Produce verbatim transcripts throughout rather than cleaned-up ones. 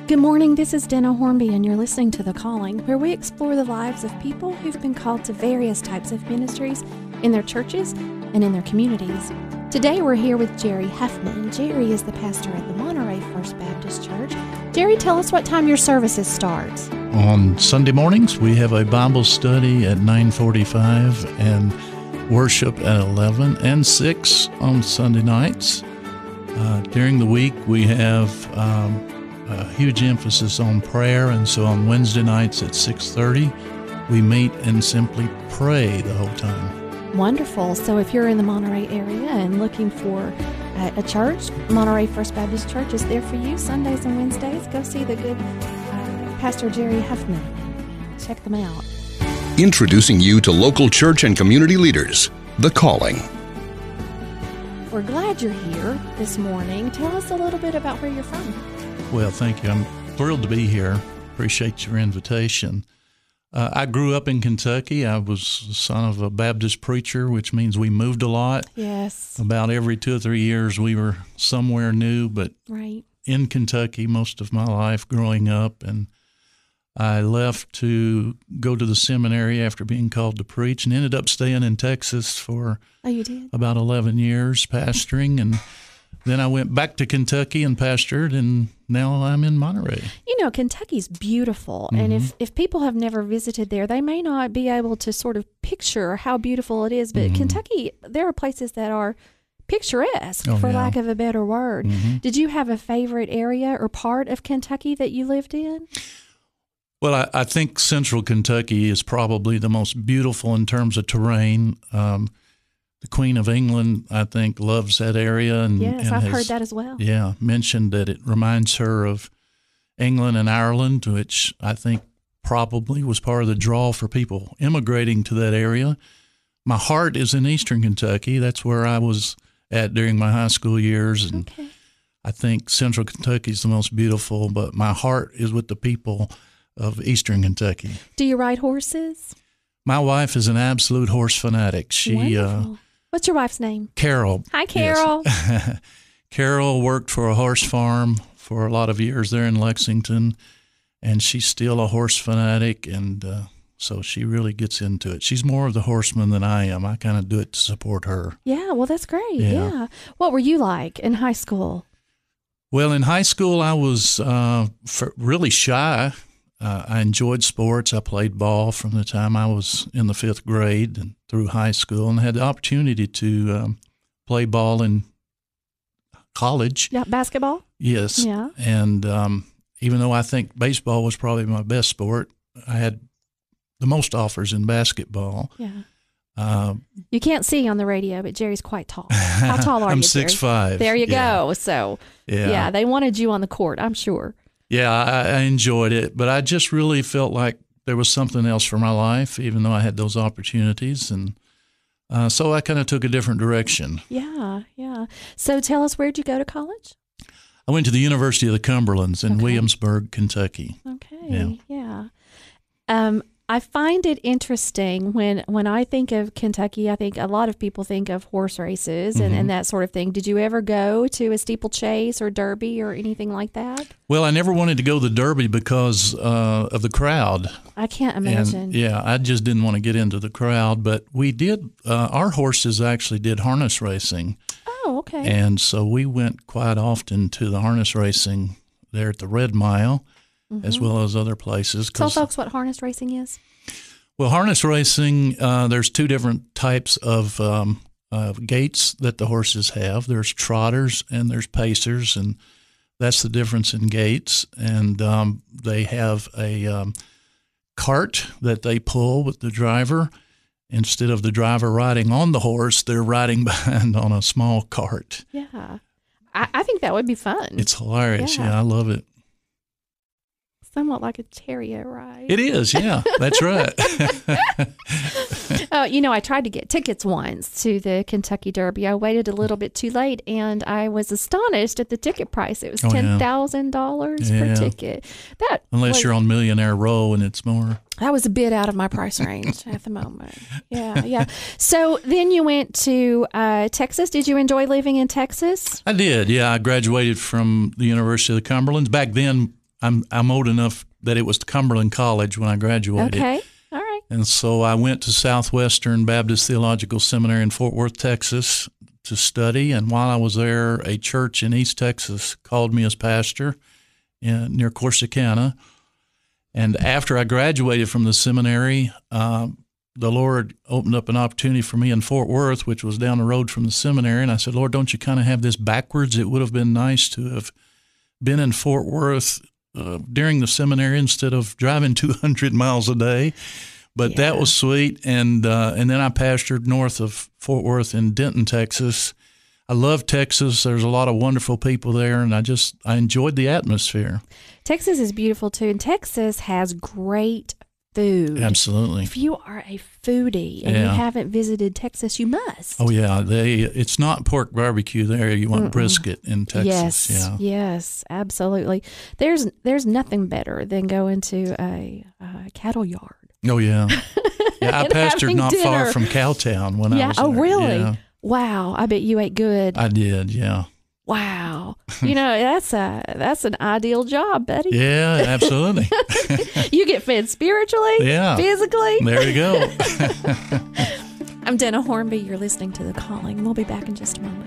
Good morning, this is Dana Hornby, and you're listening to The Calling, where we explore the lives of people who've been called to various types of ministries in their churches and in their communities. Today we're here with Jerry Huffman. Jerry is the pastor at the Monterey First Baptist Church. Jerry, tell us what time your services start. On Sunday mornings, we have a Bible study at nine forty-five and worship at eleven and six on Sunday nights. Uh, during the week, we have um, a huge emphasis on prayer, and so on Wednesday nights at six thirty, we meet and simply pray the whole time. Wonderful. So if you're in the Monterey area and looking for a, a church, Monterey First Baptist Church is there for you Sundays and Wednesdays. Go see the good uh, Pastor Jerry Huffman. Check them out. Introducing you to local church and community leaders, The Calling. We're glad you're here this morning. Tell us a little bit about where you're from. Well, thank you. I'm thrilled to be here. Appreciate your invitation. Uh, I grew up in Kentucky. I was the son of a Baptist preacher, which means we moved a lot. Yes. About every two or three years, we were somewhere new, but right. in Kentucky most of my life growing up. And I left to go to the seminary after being called to preach and ended up staying in Texas for oh, you did? about eleven years pastoring. And then I went back to Kentucky and pastored, and now I'm in Monterey. You know, Kentucky's beautiful, Mm-hmm. and if, if people have never visited there, they may not be able to sort of picture how beautiful it is, but Mm-hmm. Kentucky, there are places that are picturesque, Oh, for yeah. lack of a better word. Mm-hmm. Did you have a favorite area or part of Kentucky that you lived in? Well, I, I think central Kentucky is probably the most beautiful in terms of terrain. Um, the Queen of England, I think, loves that area. And, Yes, and I've has, heard that as well. Yeah, mentioned that it reminds her of England and Ireland, which I think probably was part of the draw for people immigrating to that area. My heart is in eastern Kentucky. That's where I was at during my high school years. And Okay. I think central Kentucky is the most beautiful, but my heart is with the people of eastern Kentucky. Do you ride horses? My wife is an absolute horse fanatic. She, uh, Wonderful. What's your wife's name? Carol. Hi, Carol. Yes. Carol worked for a horse farm for a lot of years there in Lexington, and she's still a horse fanatic, and uh, so she really gets into it. She's more of the horseman than I am. I kind of do it to support her. Yeah, well, that's great. Yeah. Yeah. What were you like in high school? Well, in high school, I was uh, f- really shy. Uh, I enjoyed sports. I played ball from the time I was in the fifth grade and through high school, and had the opportunity to um, play ball in college. Yeah, basketball? Yes. Yeah. And um, even though I think baseball was probably my best sport, I had the most offers in basketball. Yeah. Uh, You can't see on the radio, but Jerry's quite tall. How tall are I'm you, six Jerry? five. There you yeah. go. So, Yeah. yeah, they wanted you on the court, I'm sure. Yeah, I, I enjoyed it, but I just really felt like there was something else for my life, even though I had those opportunities. And uh, so I kind of took a different direction. Yeah, yeah. So tell us, where'd you go to college? I went to the University of the Cumberlands in Okay. Williamsburg, Kentucky. Okay, Yeah. yeah. Um, I find it interesting when, when I think of Kentucky, I think a lot of people think of horse races and, Mm-hmm. and that sort of thing. Did you ever go to a steeplechase or derby or anything like that? Well, I never wanted to go to the Derby because uh, of the crowd. I can't imagine. And, yeah, I just didn't want to get into the crowd. But we did, uh, our horses actually did harness racing. Oh, okay. And so we went quite often to the harness racing there at the Red Mile, as well as other places. Tell 'cause- folks what harness racing is. Well, harness racing, uh, there's two different types of um, uh, gaits that the horses have. There's trotters and there's pacers, and that's the difference in gaits. And um, they have a um, cart that they pull with the driver. Instead of the driver riding on the horse, they're riding behind on a small cart. Yeah. I, I think that would be fun. It's hilarious. Yeah. Yeah, I love it. Somewhat like a chariot ride. It is, yeah, that's right. Uh, you know, I tried to get tickets once to the Kentucky Derby. I waited a little bit too late, and I was astonished at the ticket price. It was Oh, yeah. ten thousand dollars per Yeah. ticket. That Unless was, you're on Millionaire Row and it's more. that was a bit out of my price range at the moment. Yeah, yeah. So then you went to uh, Texas. Did you enjoy living in Texas? I did, yeah. I graduated from the University of the Cumberlands. Back then, I'm I'm old enough that it was Cumberland College when I graduated. Okay, all right. And so I went to Southwestern Baptist Theological Seminary in Fort Worth, Texas, to study. And while I was there, a church in East Texas called me as pastor in, near Corsicana. And after I graduated from the seminary, uh, the Lord opened up an opportunity for me in Fort Worth, which was down the road from the seminary. And I said, Lord, don't you kind of have this backwards? It would have been nice to have been in Fort Worth uh, during the seminary instead of driving two hundred miles a day. But yeah. That was sweet. And uh, and then I pastored north of Fort Worth in Denton, Texas. I love Texas. There's a lot of wonderful people there, and I just I enjoyed the atmosphere. Texas is beautiful, too, and Texas has great food. Absolutely. If you are a foodie and yeah. you haven't visited Texas, you must. Oh, yeah. They It's not pork barbecue there. You want Mm-mm. brisket in Texas. Yes, yeah. yes, absolutely. There's there's nothing better than going to a, a cattle yard. Oh, yeah. Yeah, I pastored not dinner. far from Cowtown when yeah. I was Oh, there. really? Yeah. Wow. I bet you ate good. I did, yeah. Wow. You know, that's a that's an ideal job, buddy. Yeah, absolutely. You get fed spiritually, yeah. physically. There you go. I'm Dana Hornby. You're listening to The Calling. We'll be back in just a moment.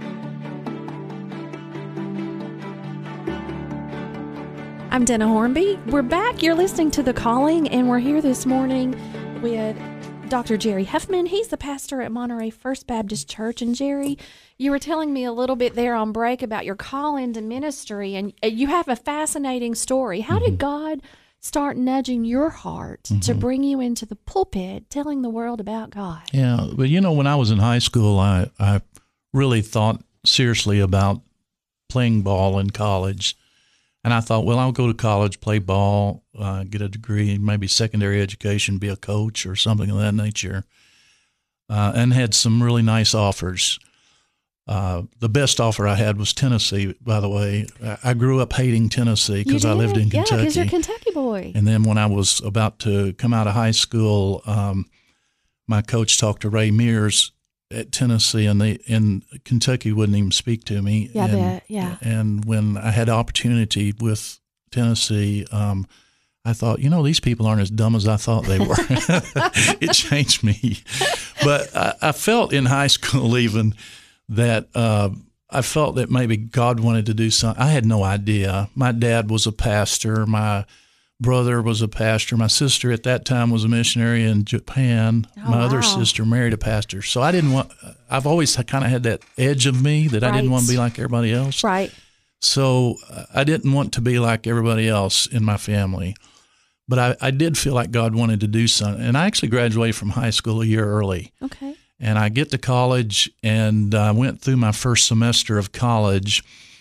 I'm Dana Hornby. We're back. You're listening to The Calling, and we're here this morning with Doctor Jerry Huffman. He's the pastor at Monterey First Baptist Church. And Jerry, you were telling me a little bit there on break about your call into ministry, and you have a fascinating story. How mm-hmm. did God start nudging your heart mm-hmm. to bring you into the pulpit, telling the world about God? Yeah, but you know, when I was in high school, I, I really thought seriously about playing ball in college. And I thought, well, I'll go to college, play ball, uh, get a degree, maybe secondary education, be a coach or something of that nature, uh, and had some really nice offers. Uh, the best offer I had was Tennessee, by the way. I grew up hating Tennessee because I lived in Kentucky. Yeah, because you're a Kentucky boy. And then when I was about to come out of high school, um, my coach talked to Ray Mears at Tennessee, and they in Kentucky wouldn't even speak to me. Yeah, and, I bet. Yeah. And when I had opportunity with Tennessee, um, I thought, you know, these people aren't as dumb as I thought they were. It changed me. But I, I felt in high school even that uh, I felt that maybe God wanted to do something. I had no idea. My dad was a pastor. My brother was a pastor. My sister at that time was a missionary in Japan. Oh, My wow. other sister married a pastor. So I didn't want, I've always kind of had that edge of me that right. I didn't want to be like everybody else. Right. So uh, I didn't want to be like everybody else in my family. But I, I did feel like God wanted to do something. And I actually graduated from high school a year early. Okay. And I get to college, and I uh, went through my first semester of college.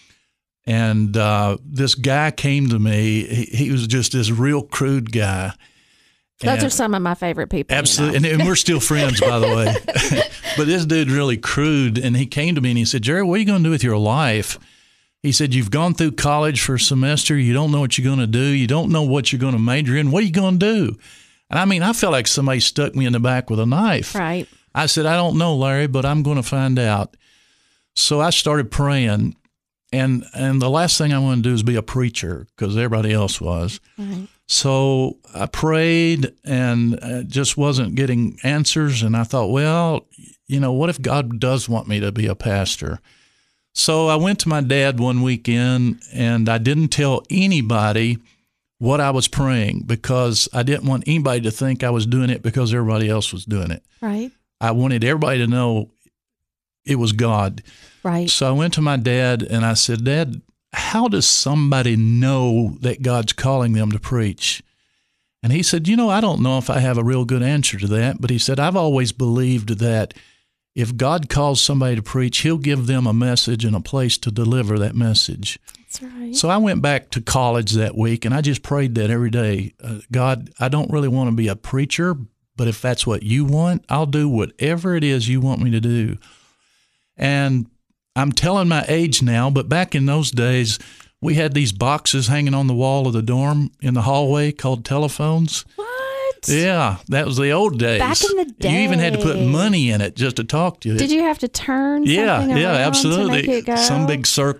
And uh, this guy came to me. He, he was just this real crude guy. Those and are some of my favorite people. Absolutely. You know? and, and we're still friends, by the way. But this dude really crude. And he came to me and he said, Jerry, what are you going to do with your life? He said, you've gone through college for a semester. You don't know what you're going to do. You don't know what you're going to major in. What are you going to do? And I mean, I felt like somebody stuck me in the back with a knife. Right. I said, I don't know, Larry, but I'm going to find out. So I started praying. And and the last thing I wanted to do is be a preacher because everybody else was. Right. So I prayed and it just wasn't getting answers. And I thought, well, you know, what if God does want me to be a pastor? So I went to my dad one weekend and I didn't tell anybody what I was praying because I didn't want anybody to think I was doing it because everybody else was doing it. Right. I wanted everybody to know it was God. Right. So I went to my dad and I said, Dad, how does somebody know that God's calling them to preach? And he said, you know, I don't know if I have a real good answer to that, but he said, I've always believed that if God calls somebody to preach, he'll give them a message and a place to deliver that message. That's right. So I went back to college that week and I just prayed that every day. Uh, God, I don't really want to be a preacher, but if that's what you want, I'll do whatever it is you want me to do. And I'm telling my age now, but back in those days, we had these boxes hanging on the wall of the dorm in the hallway called telephones. What? Yeah, that was the old days. Back in the day. You even had to put money in it just to talk to you. Did you have to turn yeah, something yeah, around absolutely. to make it go? Some big circle.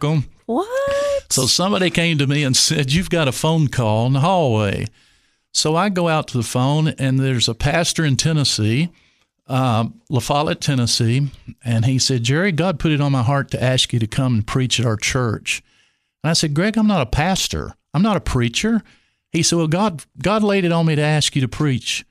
What? So somebody came to me and said, "You've got a phone call in the hallway." So I go out to the phone, and there's a pastor in Tennessee, uh, La Follette, Tennessee, and he said, "Jerry, God put it on my heart to ask you to come and preach at our church." And I said, "Greg, I'm not a pastor. I'm not a preacher." He said, "Well, God, God laid it on me to ask you to preach."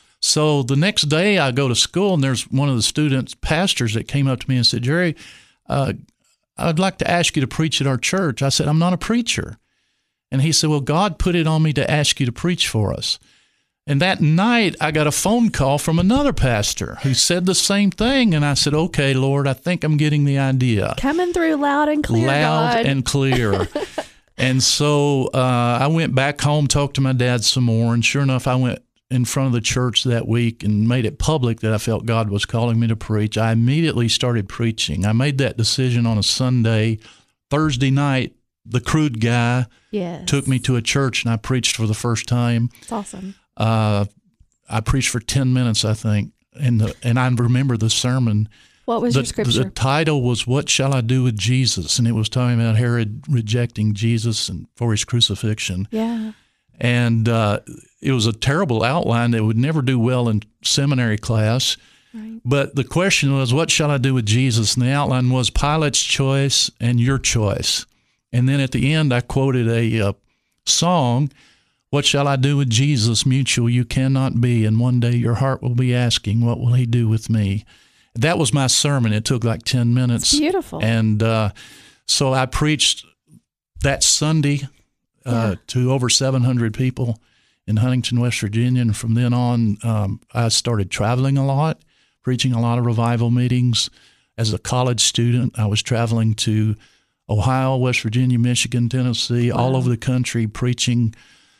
So the next day I go to school, and there's one of the students, pastors, that came up to me and said, "Jerry, uh, I'd like to ask you to preach at our church." I said, "I'm not a preacher." And he said, "Well, God put it on me to ask you to preach for us." And that night I got a phone call from another pastor who said the same thing. And I said, "Okay, Lord, I think I'm getting the idea." Coming through loud and clear, Loud God. and clear. And so uh, I went back home, talked to my dad some more. And sure enough, I went in front of the church that week and made it public that I felt God was calling me to preach. I immediately started preaching. I made that decision on a Sunday. Thursday night, the crude guy yes. took me to a church, and I preached for the first time. It's awesome. Uh, I preached for ten minutes, I think, and the, and I remember the sermon. What was the, your scripture? The title was "What Shall I Do with Jesus?" And it was talking about Herod rejecting Jesus and for his crucifixion. Yeah. And uh, it was a terrible outline that would never do well in seminary class. Right. But the question was, what shall I do with Jesus? And the outline was Pilate's choice and your choice. And then at the end, I quoted a uh, song, "What shall I do with Jesus? Mutual you cannot be. And one day your heart will be asking, what will he do with me?" That was my sermon. It took like ten minutes. It's beautiful. And uh, so I preached that Sunday uh, Yeah. to over seven hundred people in Huntington, West Virginia. And from then on, um, I started traveling a lot, preaching a lot of revival meetings. As a college student, I was traveling to Ohio, West Virginia, Michigan, Tennessee, Wow. all over the country, preaching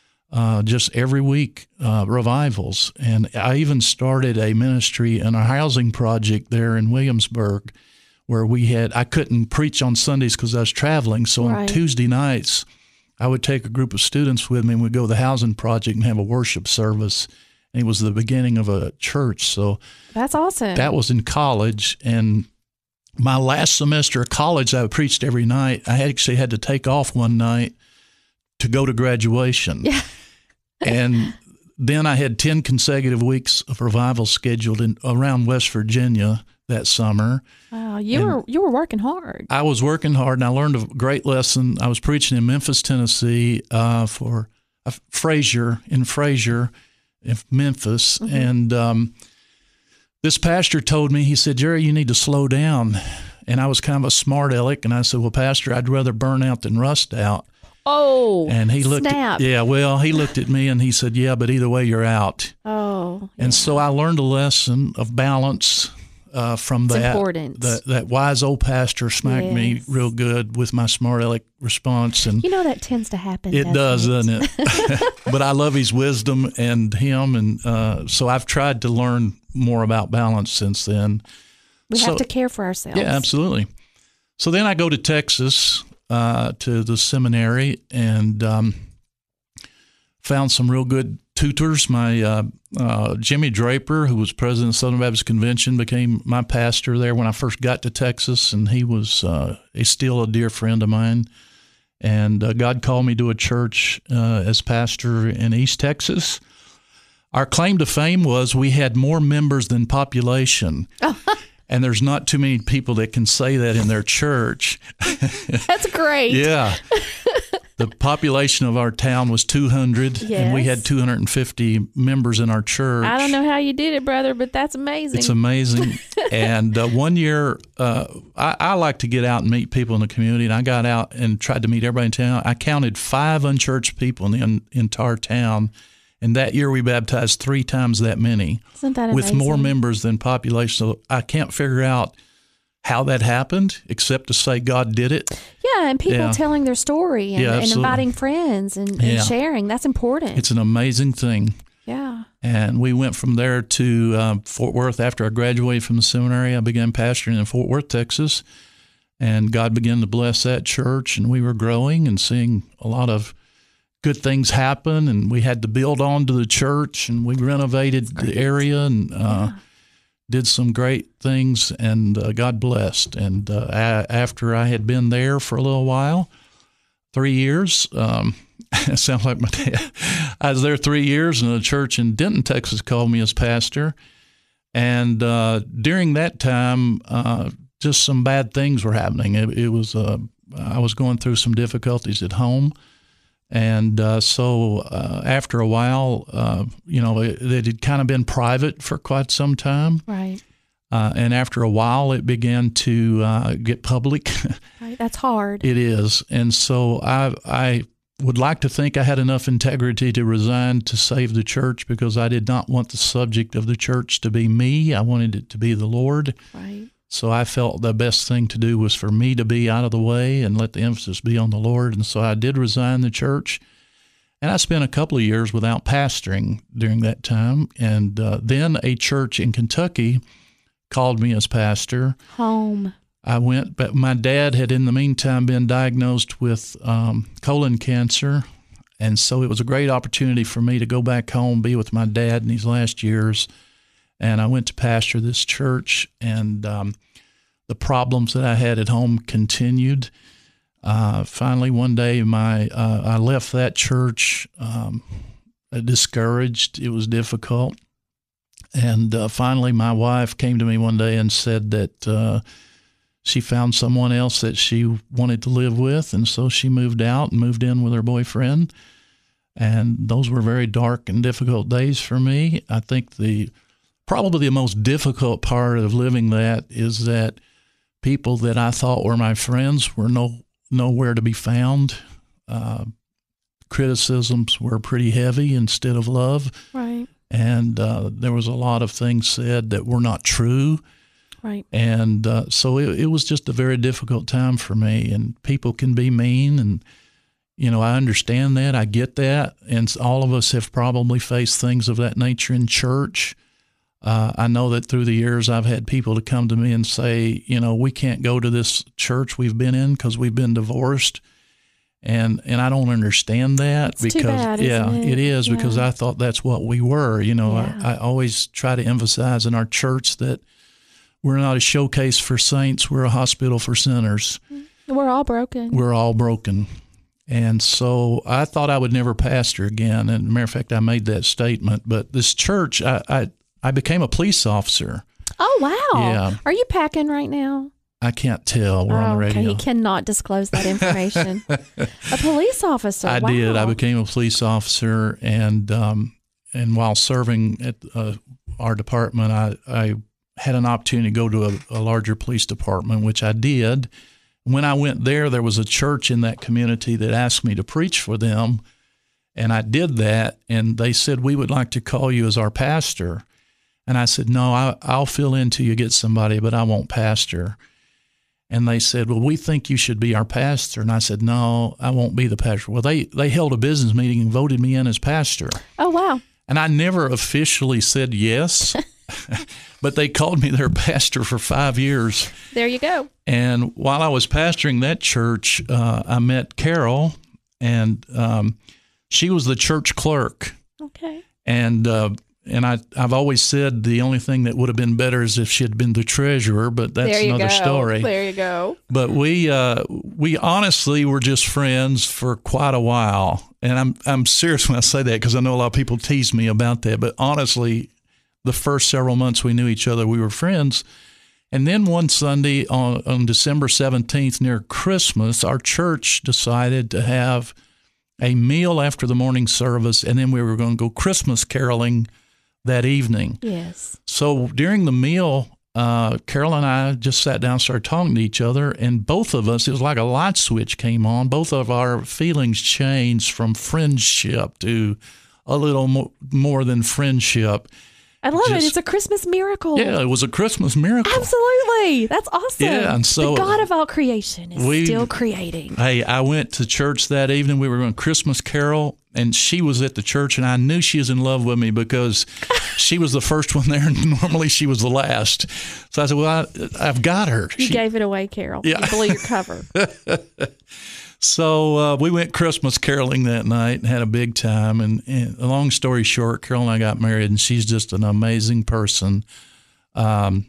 uh, just every week, uh, revivals. And I even started a ministry and a housing project there in Williamsburg where we had, I couldn't preach on Sundays because I was traveling. So Right. on Tuesday nights, I would take a group of students with me, and we'd go to the housing project and have a worship service. And it was the beginning of a church. So That's awesome. that was in college. And my last semester of college, I preached every night. I actually had to take off one night to go to graduation. Yeah. And then I had ten consecutive weeks of revival scheduled in around West Virginia that summer. Wow, you And were you were working hard. I was working hard, and I learned a great lesson. I was preaching in Memphis, Tennessee, uh, for uh, Frazier, in Frazier, in Memphis. Mm-hmm. And um, this pastor told me, he said, "Jerry, you need to slow down." And I was kind of a smart aleck, and I said, "Well, Pastor, I'd rather burn out than rust out." Oh, And he looked snap. at, yeah, well, he looked at me and he said, "Yeah, but either way, you're out." Oh, And so I learned a lesson of balance uh, from It's that. important. That that wise old pastor smacked me Yes. real good with my smart aleck response, and you know that tends to happen. it does, doesn't it? But I love his wisdom and him, and uh, so I've tried to learn more about balance since then. We So- have to care for ourselves. Yeah, absolutely. So then I go to Texas uh, to the seminary and um, found some real good tutors. My uh, uh, Jimmy Draper, who was president of the Southern Baptist Convention, became my pastor there when I first got to Texas, and he was uh, he's still a dear friend of mine. And uh, God called me to a church uh, as pastor in East Texas. Our claim to fame was we had more members than population. And there's not too many people that can say that in their church. That's great. Yeah. The population of our town was two hundred, and we Yes. had two hundred fifty members in our church. I don't know how you did it, brother, but that's amazing. It's amazing. And uh, one year, uh, I, I like to get out and meet people in the community, and I got out and tried to meet everybody in town. I counted five unchurched people in the un- entire town, and that year we baptized three times that many. Isn't that with amazing? more members than population. So I can't figure out how that happened, except to say God did it. Yeah, and people Yeah. telling their story and, Yeah, and absolutely. inviting friends and, and Yeah. sharing. That's important. It's an amazing thing. yeah. And we went from there to uh, Fort Worth. After I graduated from the seminary, I began pastoring in Fort Worth, Texas. And God began to bless that church, and we were growing and seeing a lot of good things happen. And we had to build on to the church, and we renovated the area and uh, did some great things, and uh, God blessed. And uh, a- after I had been there for a little while, three years, um, it sounds like my dad. I was there three years, and a church in Denton, Texas, called me as pastor. And uh, during that time, uh, just some bad things were happening. It, it was uh, I was going through some difficulties at home. And uh, so uh, after a while, uh, you know, it, it had kind of been private for quite some time. Right. Uh, and after a while, it began to uh, get public. Right. That's hard. It is. And so I, I would like to think I had enough integrity to resign to save the church, because I did not want the subject of the church to be me. I wanted it to be the Lord. Right. So I felt the best thing to do was for me to be out of the way and let the emphasis be on the Lord. And so I did resign the church. And I spent a couple of years without pastoring during that time. And uh, then a church in Kentucky called me as pastor. Home. I went, but my dad had in the meantime been diagnosed with um, colon cancer. And so it was a great opportunity for me to go back home, be with my dad in these last years. And I went to pastor this church, and um, the problems that I had at home continued. Uh, finally, one day, my uh, I left that church um, discouraged. It was difficult. And uh, finally, my wife came to me one day and said that uh, she found someone else that she wanted to live with, and so she moved out and moved in with her boyfriend. And those were very dark and difficult days for me. I think the Probably the most difficult part of living that is that people that I thought were my friends were no nowhere to be found. Uh, criticisms were pretty heavy instead of love. Right. And uh, there was a lot of things said that were not true. Right. And uh, so it, it was just a very difficult time for me. And people can be mean, and you know, I understand that. I get that. And all of us have probably faced things of that nature in church. Uh, I know that through the years I've had people to come to me and say, you know, we can't go to this church we've been in because we've been divorced. And and I don't understand that. It's because too bad, yeah, isn't it? it is Yeah. because I thought that's what we were. You know, Yeah. I, I always try to emphasize in our church that we're not a showcase for saints, we're a hospital for sinners. We're all broken. We're all broken. And so I thought I would never pastor again. And as a matter of fact, I made that statement. But this church, I, I I became a police officer. Oh, wow. Yeah. Are you packing right now? I can't tell. We're oh, on the radio. Okay, he cannot disclose that information. A police officer. I wow. did. I became a police officer, and um, and while serving at uh, our department, I, I had an opportunity to go to a, a larger police department, which I did. When I went there, there was a church in that community that asked me to preach for them, and I did that, and they said, we would like to call you as our pastor. And I said, no, I, I'll fill in till you get somebody, but I won't pastor. And they said, well, we think you should be our pastor. And I said, no, I won't be the pastor. Well, they, they held a business meeting and voted me in as pastor. Oh, wow. And I never officially said yes, but they called me their pastor for five years. There you go. And while I was pastoring that church, uh, I met Carol, and um, she was the church clerk. Okay. And uh, and I, I've always said the only thing that would have been better is if she had been the treasurer, but that's there you another go. story. There you go. But we uh, we honestly were just friends for quite a while. And I'm I'm serious when I say that, because I know a lot of people tease me about that. But honestly, the first several months we knew each other, we were friends. And then one Sunday on, on December seventeenth, near Christmas, our church decided to have a meal after the morning service, and then we were going to go Christmas caroling that evening. Yes. So during the meal, uh, Carol and I just sat down and started talking to each other, and both of us, it was like a light switch came on. Both of our feelings changed from friendship to a little mo- more than friendship. I love Just- it. It's a Christmas miracle. Yeah, it was a Christmas miracle. Absolutely. That's awesome. Yeah, and so- the God of all creation is We- still creating. Hey, I went to church that evening. We were going Christmas carol, and she was at the church, and I knew she was in love with me because she was the first one there, and normally she was the last. So I said, well, I, I've got her. You She- gave it away, Carol. Yeah. You blew your cover. So uh, we went Christmas caroling that night and had a big time. And, and a long story short, Carol and I got married, and she's just an amazing person. Um,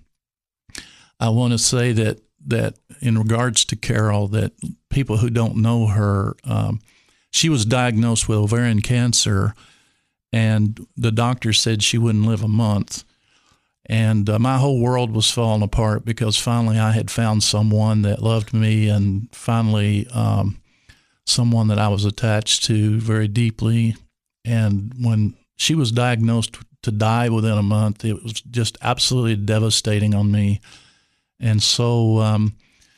I want to say that that in regards to Carol, that people who don't know her, um, she was diagnosed with ovarian cancer, and the doctor said she wouldn't live a month. And uh, my whole world was falling apart because finally I had found someone that loved me, and finally um, someone that I was attached to very deeply. And when she was diagnosed to die within a month, it was just absolutely devastating on me. And so um,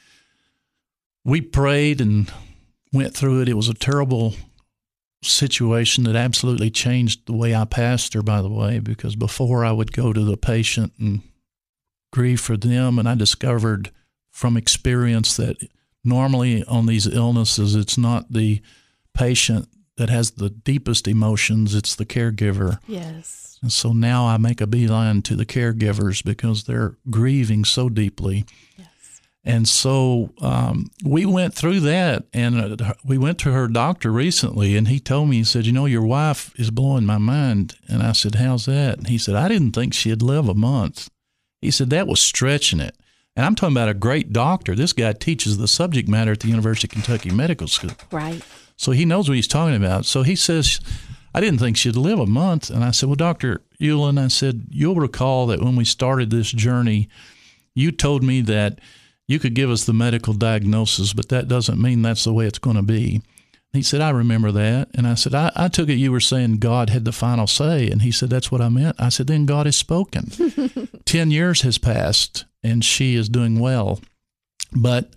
we prayed and went through it. It was a terrible situation that absolutely changed the way I pastor, by the way, because before I would go to the patient and grieve for them, and I discovered from experience that normally on these illnesses, it's not the patient that has the deepest emotions, it's the caregiver. Yes. And so now I make a beeline to the caregivers because they're grieving so deeply. Yes. And so um, we went through that, and uh, we went to her doctor recently, and he told me, he said, you know, your wife is blowing my mind. And I said, how's that? And he said, I didn't think she'd live a month. He said, that was stretching it. And I'm talking about a great doctor. This guy teaches the subject matter at the University of Kentucky Medical School. Right. So he knows what he's talking about. So he says, I didn't think she'd live a month. And I said, well, Doctor Ulen, I said, you'll recall that when we started this journey, you told me that you could give us the medical diagnosis, but that doesn't mean that's the way it's going to be. He said, I remember that. And I said, I, I took it you were saying God had the final say. And he said, that's what I meant. I said, then God has spoken. Ten years has passed, and she is doing well. But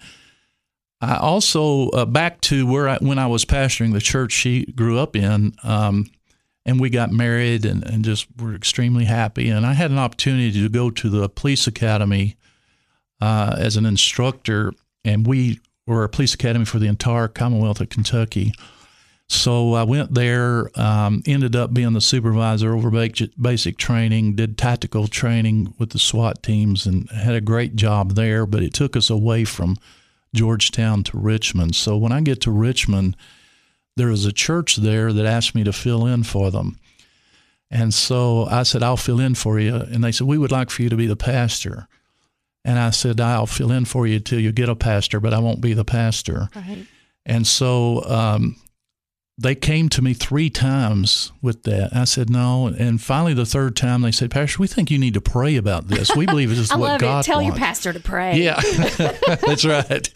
I also, uh, back to where I, when I was pastoring the church she grew up in, um, and we got married and, and just were extremely happy. And I had an opportunity to go to the police academy uh, as an instructor, and we were a police academy for the entire Commonwealth of Kentucky. So I went there, um, ended up being the supervisor over basic training, did tactical training with the SWAT teams, and had a great job there, but it took us away from Georgetown to Richmond. So when I get to Richmond, there was a church there that asked me to fill in for them. And so I said, I'll fill in for you. And they said, we would like for you to be the pastor. And I said, I'll fill in for you till you get a pastor, but I won't be the pastor. Right. And so um, they came to me three times with that. I said, no. And finally, the third time, they said, Pastor, we think you need to pray about this. We believe this is I what love God it. Tell wants. your pastor to pray. Yeah, that's right.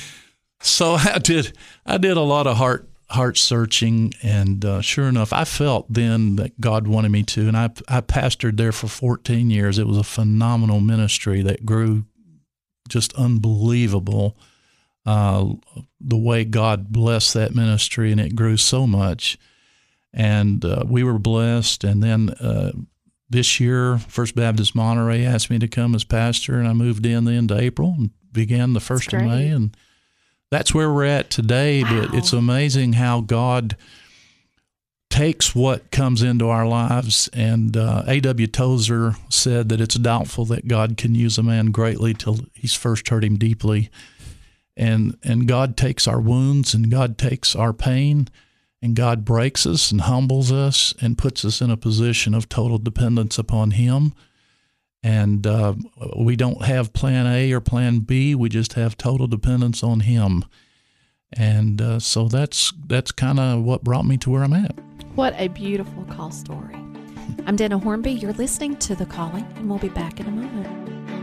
So I did. I did a lot of heart heart searching, and uh, sure enough, I felt then that God wanted me to. And I I pastored there for fourteen years. It was a phenomenal ministry that grew just unbelievable. Uh, the way God blessed that ministry, and it grew so much. And uh, we were blessed. And then uh, this year, First Baptist Monterey asked me to come as pastor, and I moved in the end of April and began the first of May. And that's where we're at today. Wow. But it's amazing how God takes what comes into our lives. And uh, A W Tozer said that it's doubtful that God can use a man greatly till he's first hurt him deeply. And and God takes our wounds, and God takes our pain, and God breaks us and humbles us and puts us in a position of total dependence upon Him. And uh, we don't have plan A or plan B. We just have total dependence on Him. And uh, so that's that's kind of what brought me to where I'm at. What a beautiful call story. I'm Dana Hornby. You're listening to The Calling, and we'll be back in a moment.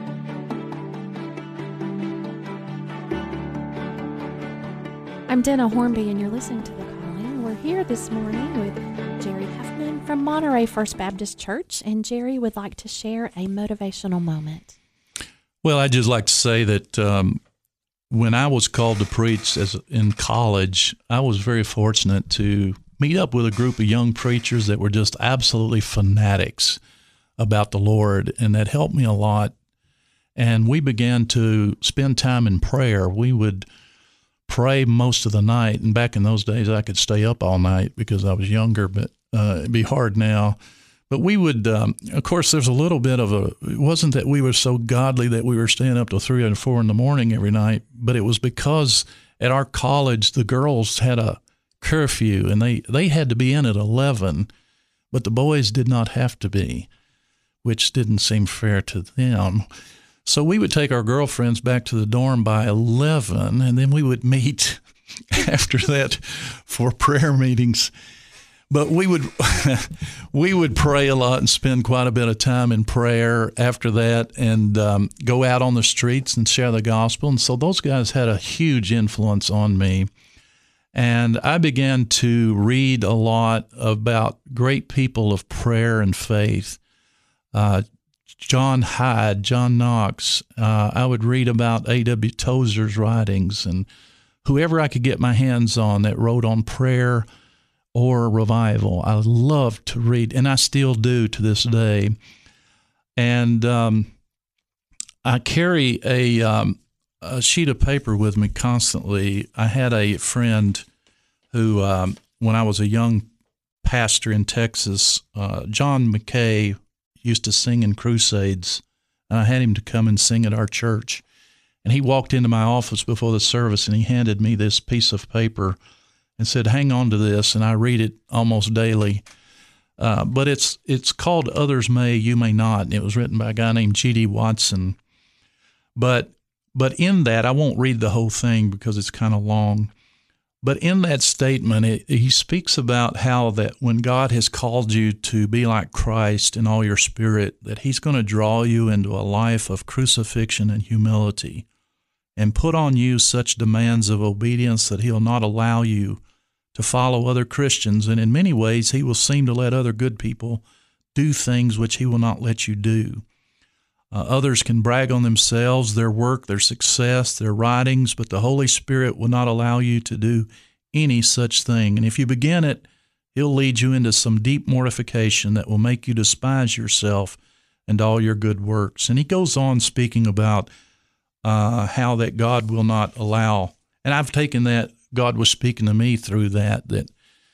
I'm Dana Hornby, and you're listening to The Calling. We're here this morning with Jerry Huffman from Monterey First Baptist Church, and Jerry would like to share a motivational moment. Well, I'd just like to say that um, when I was called to preach as in college, I was very fortunate to meet up with a group of young preachers that were just absolutely fanatics about the Lord, and that helped me a lot. And we began to spend time in prayer. We would pray most of the night, and back in those days I could stay up all night because I was younger, but uh, it'd be hard now. But we would, um, of course, there's a little bit of a, it wasn't that we were so godly that we were staying up till three and four in the morning every night, but it was because at our college the girls had a curfew, and they, they had to be in at eleven, but the boys did not have to be. which didn't seem fair to them. So we would take our girlfriends back to the dorm by eleven, and then we would meet after that for prayer meetings. But we would we would pray a lot and spend quite a bit of time in prayer after that, and um, go out on the streets and share the gospel. And so those guys had a huge influence on me. And I began to read a lot about great people of prayer and faith. Uh, John Hyde, John Knox. Uh, I would read about A W Tozer's writings, and whoever I could get my hands on that wrote on prayer or revival. I loved to read, and I still do to this day. And um, I carry a, um, a sheet of paper with me constantly. I had a friend who, um, when I was a young pastor in Texas, uh, John McKay, used to sing in crusades, and I had him to come and sing at our church. And he walked into my office before the service, and he handed me this piece of paper and said, "Hang on to this," and I read it almost daily. Uh, but it's it's called "Others May, You May Not," and it was written by a guy named G D Watson. But but in that, I won't read the whole thing because it's kind of long. But in that statement, it, he speaks about how that when God has called you to be like Christ in all your spirit, that he's going to draw you into a life of crucifixion and humility and put on you such demands of obedience that he'll not allow you to follow other Christians. And in many ways, he will seem to let other good people do things which he will not let you do. Uh, others can brag on themselves, their work, their success, their writings, but the Holy Spirit will not allow you to do any such thing. And if you begin it, he'll lead you into some deep mortification that will make you despise yourself and all your good works. And he goes on speaking about uh, how that God will not allow, and I've taken that, God was speaking to me through that, that,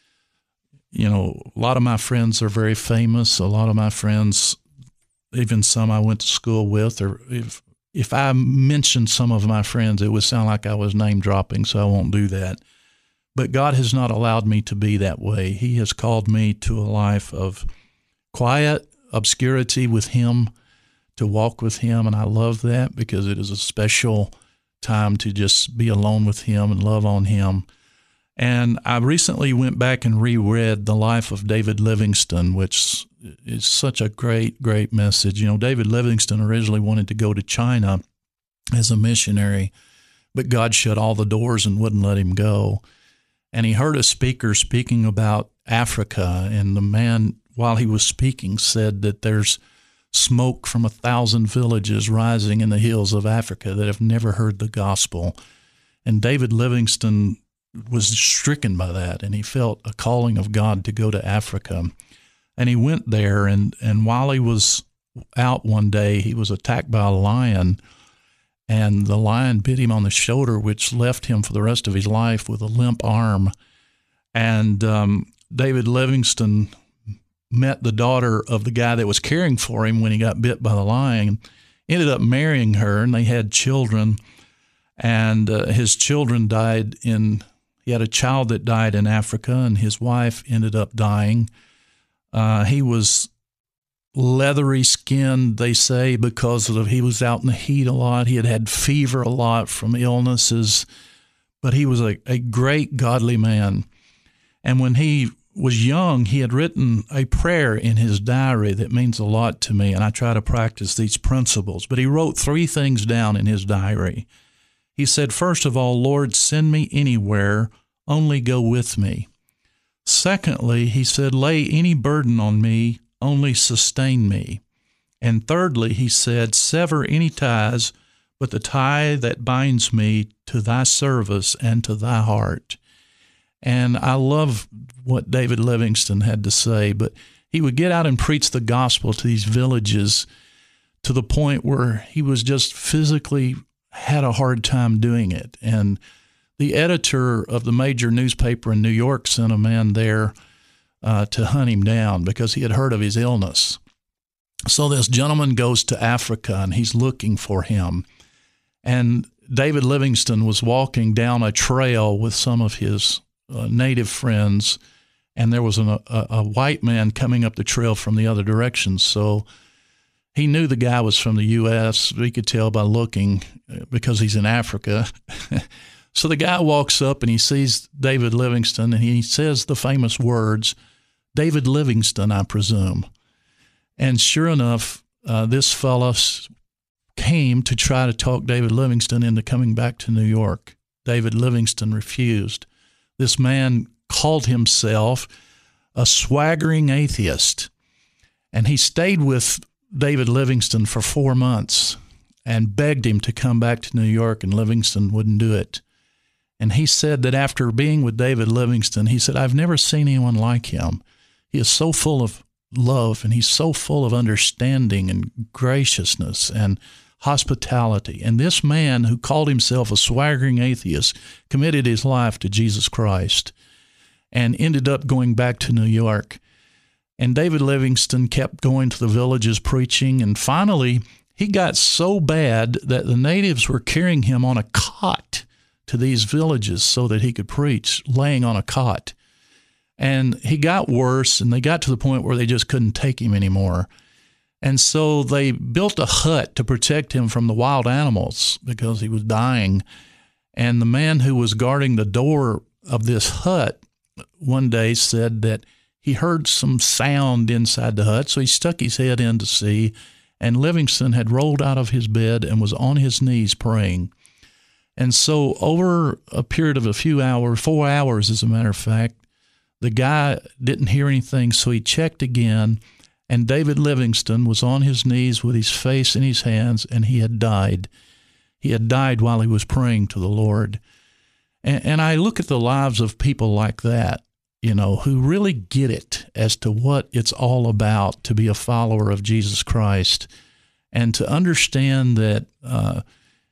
you know, a lot of my friends are very famous. A lot of my friends, even some I went to school with, or if if I mentioned some of my friends, it would sound like I was name dropping, so I won't do that. But God has not allowed me to be that way. He has called me to a life of quiet obscurity with him, to walk with him, and I love that because it is a special time to just be alone with him and love on him. And I recently went back and reread The Life of David Livingstone, which is such a great, great message. You know, David Livingstone originally wanted to go to China as a missionary, but God shut all the doors and wouldn't let him go. And he heard a speaker speaking about Africa, and the man, while he was speaking, said that there's smoke from a thousand villages rising in the hills of Africa that have never heard the gospel. And David Livingstone was stricken by that, and he felt a calling of God to go to Africa. And he went there, and, and while he was out one day, he was attacked by a lion, and the lion bit him on the shoulder, which left him for the rest of his life with a limp arm. And um, David Livingstone met the daughter of the guy that was caring for him when he got bit by the lion, ended up marrying her, and they had children. And uh, his children died in, he had a child that died in Africa, and his wife ended up dying. Uh, he was leathery skinned, they say, because of he was out in the heat a lot. He had had fever a lot from illnesses, but he was a, a great godly man. And when he was young, he had written a prayer in his diary that means a lot to me, and I try to practice these principles. But he wrote three things down in his diary. He said, first of all, Lord, send me anywhere, only go with me. Secondly, he said, lay any burden on me, only sustain me. And thirdly, he said, sever any ties, but the tie that binds me to thy service and to thy heart. And I love what David Livingstone had to say, but he would get out and preach the gospel to these villages to the point where he was just physically had a hard time doing it. And the editor of the major newspaper in New York sent a man there uh, to hunt him down because he had heard of his illness. So this gentleman goes to Africa, and he's looking for him. And David Livingstone was walking down a trail with some of his uh, native friends, and there was an, a, a white man coming up the trail from the other direction. So he knew the guy was from the U S He could tell by looking because he's in Africa. So the guy walks up and he sees David Livingstone, and he says the famous words, "David Livingstone, I presume." And sure enough, uh, this fellow came to try to talk David Livingstone into coming back to New York. David Livingstone refused. This man called himself a swaggering atheist, and he stayed with David Livingstone for four months and begged him to come back to New York, and Livingstone wouldn't do it. And he said that after being with David Livingstone, he said, "I've never seen anyone like him. He is so full of love, and he's so full of understanding and graciousness and hospitality." And this man, who called himself a swaggering atheist, committed his life to Jesus Christ and ended up going back to New York. And David Livingstone kept going to the villages preaching, and finally he got so bad that the natives were carrying him on a cot to these villages so that he could preach, laying on a cot. And he got worse, and they got to the point where they just couldn't take him anymore. And so they built a hut to protect him from the wild animals because he was dying. And the man who was guarding the door of this hut one day said that he heard some sound inside the hut, so he stuck his head in to see, and Livingstone had rolled out of his bed and was on his knees praying. And so over a period of a few hours, four hours as a matter of fact, the guy didn't hear anything, so he checked again, and David Livingstone was on his knees with his face in his hands, and he had died. He had died while he was praying to the Lord. And, and I look at the lives of people like that, you know, who really get it as to what it's all about to be a follower of Jesus Christ, and to understand that uh,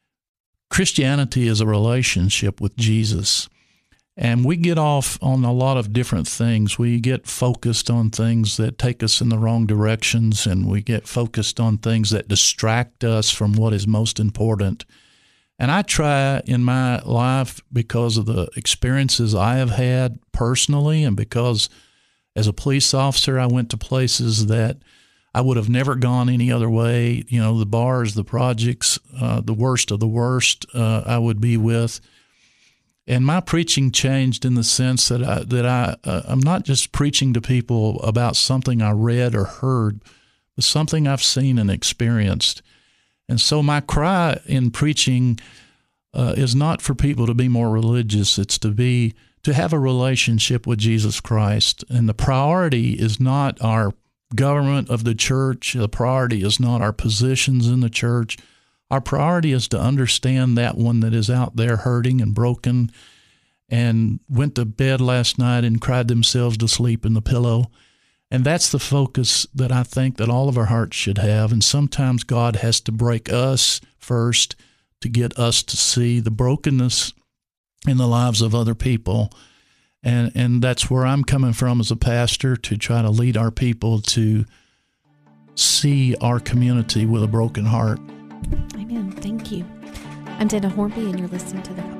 Christianity is a relationship with Jesus. And we get off on a lot of different things. We get focused on things that take us in the wrong directions, and we get focused on things that distract us from what is most important. And I try in my life, because of the experiences I have had personally, and because as a police officer I went to places that I would have never gone any other way, you know, the bars, the projects, uh, the worst of the worst uh, I would be with. And my preaching changed in the sense that I, that I, uh, I'm not just preaching to people about something I read or heard, but something I've seen and experienced. And so my cry in preaching uh, is not for people to be more religious. It's to be to have a relationship with Jesus Christ. And the priority is not our government of the church. The priority is not our positions in the church. Our priority is to understand that one that is out there hurting and broken and went to bed last night and cried themselves to sleep in the pillow. And that's the focus that I think that all of our hearts should have. And sometimes God has to break us first to get us to see the brokenness in the lives of other people. And and that's where I'm coming from as a pastor, to try to lead our people to see our community with a broken heart. Amen. Thank you. I'm Dana Hornby, and you're listening to The Call.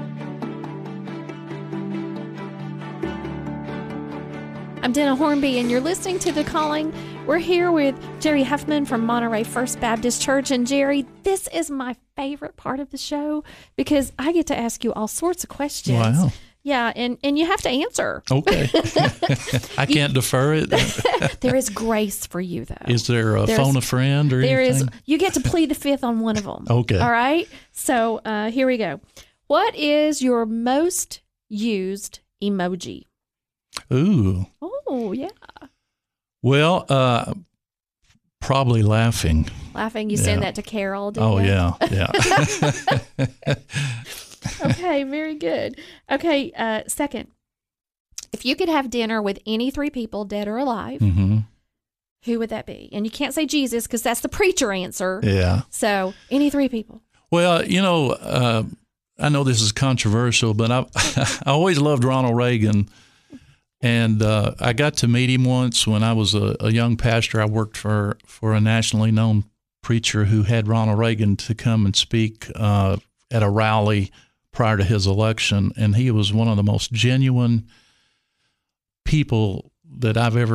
I'm Dana Hornby, and you're listening to The Calling. We're here with Jerry Huffman from Monterey First Baptist Church. And Jerry, this is my favorite part of the show because I get to ask you all sorts of questions. Wow. Yeah, and, and you have to answer. Okay. I can't defer it. There is grace for you, though. Is there a There's, phone a friend or there anything? There is. You get to plead the fifth on one of them. Okay. All right? So uh, here we go. What is your most used emoji? Ooh. Oh, yeah. Well, uh, probably laughing. Laughing. You yeah. send that to Carol, do Oh, you? yeah, yeah. Okay, very good. Okay, uh, second, if you could have dinner with any three people, dead or alive, mm-hmm. who would that be? And you can't say Jesus because that's the preacher answer. Yeah. So any three people. Well, you know, uh, I know this is controversial, but I I always loved Ronald Reagan. And uh, I got to meet him once when I was a, a young pastor. I worked for, for a nationally known preacher who had Ronald Reagan to come and speak uh, at a rally prior to his election. And he was one of the most genuine people that I've ever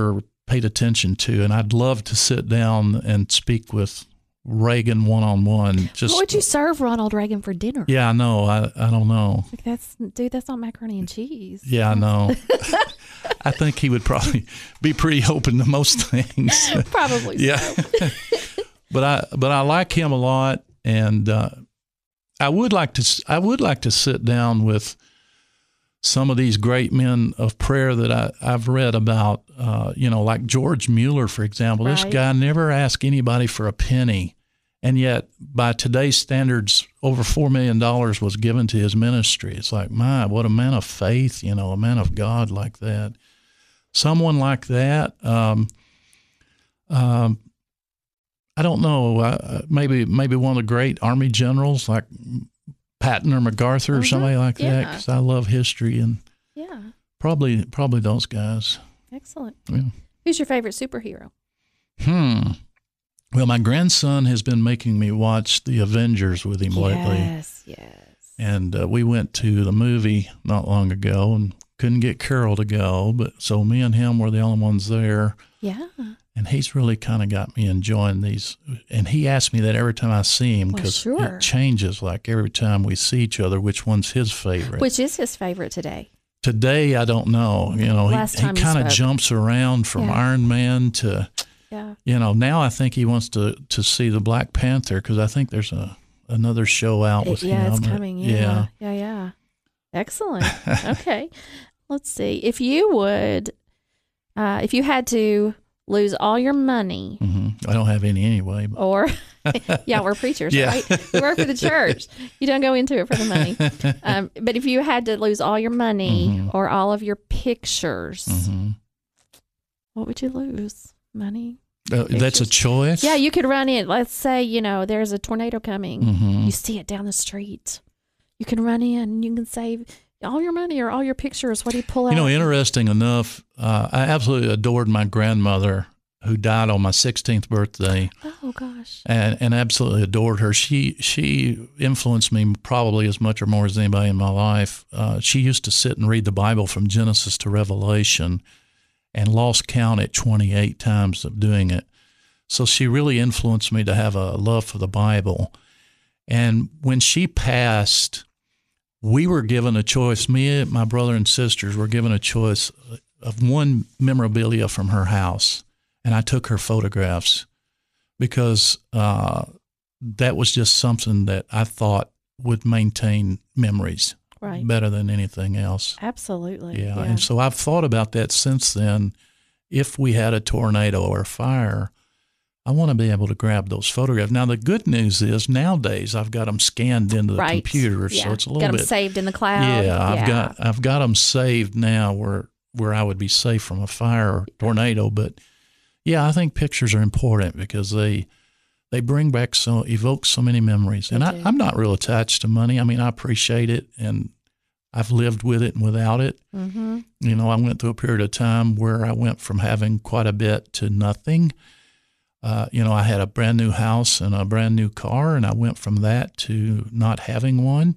paid attention to, and I'd love to sit down and speak with Reagan one-on-one. Just, what would you serve Ronald Reagan for dinner? Yeah, I know. I, I don't know. Like that's dude, that's not macaroni and cheese. Yeah, I know. I think he would probably be pretty open to most things. Probably yeah. so. but I but I like him a lot, and uh, I would like to I would like to sit down with some of these great men of prayer that I, I've read about. Uh, you know, like George Mueller, for example. Right. This guy never asked anybody for a penny. And yet, by today's standards, over four million dollars was given to his ministry. It's like, my, what a man of faith, you know, a man of God like that. Someone like that, um, um, I don't know, uh, maybe maybe one of the great Army generals like Patton or MacArthur or Mm-hmm. somebody like Yeah. that, because I love history, and Yeah. probably probably those guys. Excellent. Yeah. Who's your favorite superhero? Hmm. Well, my grandson has been making me watch The Avengers with him lately. Yes, yes. And uh, we went to the movie not long ago and couldn't get Carol to go, but so me and him were the only ones there. Yeah. And he's really kind of got me enjoying these. And he asks me that every time I see him, Well, because sure. it changes like every time we see each other, which one's his favorite. Which is his favorite today? Today, I don't know. You know, Last he, time he you kind of spoke. jumps around from Yeah. Iron Man to... Yeah. You know, now I think he wants to, to see the Black Panther, because I think there's a another show out with It- yeah, him. it's coming. Yeah. Yeah. Yeah, yeah. Excellent. Okay. Let's see. If you would, uh, if you had to lose all your money, hmm I don't have any anyway. But. or, yeah, we're preachers, Yeah. right? We work for the church. You don't go into it for the money. Um, but if you had to lose all your money Mhm. or all of your pictures, hmm what would you lose? Money? Uh, that's a Pictures. choice? Yeah, you could run in. Let's say, you know, there's a tornado coming. hmm You see it down the street. You can run in. You can save all your money or all your pictures. What do you pull out? You know, interesting enough, uh, I absolutely adored my grandmother, who died on my sixteenth birthday, Oh, gosh. and, and absolutely adored her. She she influenced me probably as much or more as anybody in my life. Uh, she used to sit and read the Bible from Genesis to Revelation, and lost count at twenty-eight times of doing it. So she really influenced me to have a love for the Bible. And when she passed, we were given a choice. Me and my brother and sisters were given a choice of one memorabilia from her house. And I took her photographs because uh, that was just something that I thought would maintain memories Right. better than anything else. Absolutely. Yeah. And so I've thought about that since then. If we had a tornado or a fire, I want to be able to grab those photographs. Now, the good news is nowadays I've got them scanned into the Right. computer, Yeah. so it's a little Got them bit saved in the cloud. Yeah, I've got I've got them saved now where where I would be safe from a fire or tornado. But yeah, I think pictures are important because they they bring back so evoke so many memories. And They I, do. I'm not real attached to money. I mean, I appreciate it, and I've lived with it and without it. Mm-hmm. You know, I went through a period of time where I went from having quite a bit to nothing. Uh, you know, I had a brand new house and a brand new car, and I went from that to not having one.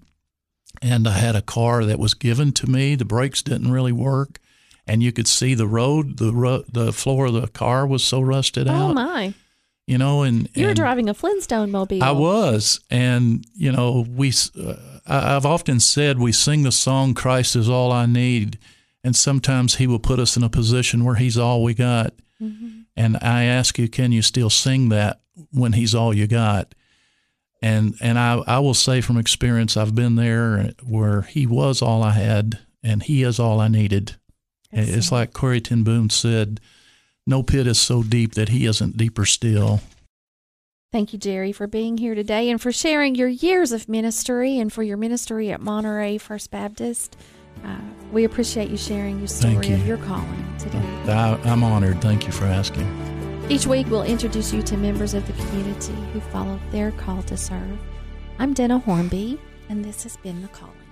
And I had a car that was given to me. The brakes didn't really work, and you could see the road. The ro- the floor of the car was so rusted Oh, out. my. You know, and You were and driving a Flintstone mobile. I was, and you know, we. Uh, I- I've often said we sing the song "Christ is all I need," and sometimes He will put us in a position where He's all we got. Mm-hmm. And I ask you, can you still sing that when He's all you got? And and I I will say from experience, I've been there where He was all I had, and He is all I needed. Excellent. It's like Corrie ten Boom said, "No pit is so deep that He isn't deeper still." Thank you, Jerry, for being here today and for sharing your years of ministry and for your ministry at Monterey First Baptist. Uh, we appreciate you sharing your story Thank you. of your calling today. I, I'm honored. Thank you for asking. Each week, we'll introduce you to members of the community who followed their call to serve. I'm Dana Hornby, and this has been The Calling.